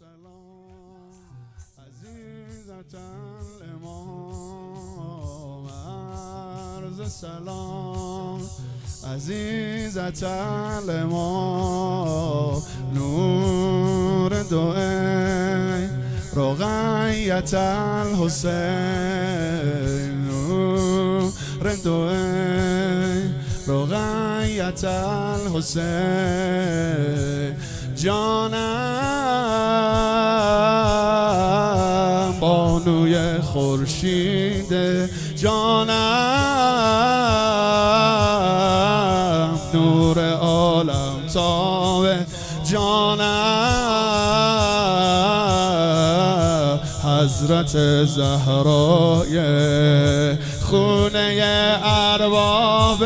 سلام عزیزة الامام عرض سلام عزیزة الامام نور دو عین رقیة الحسین نور دو عین رقیة الحسین جانم بانوی خورشید جانم نور عالم تاب جانم حضرت زهرای خونه ارباب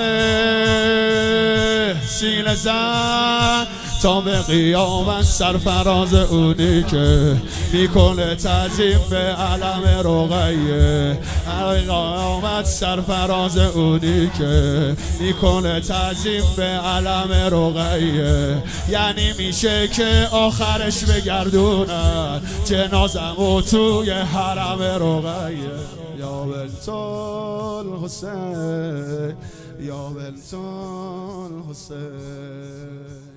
سینه زن تا به قیامت سرفراز اونی که میکنه تعظیم به علم رقیه قیامت سرفراز اونی که میکنه تعظیم به علم رقیه یعنی میشه که آخرش بگردونن جنازمو توی حرم رقیه یا بنت الحسین یا بنت الحسین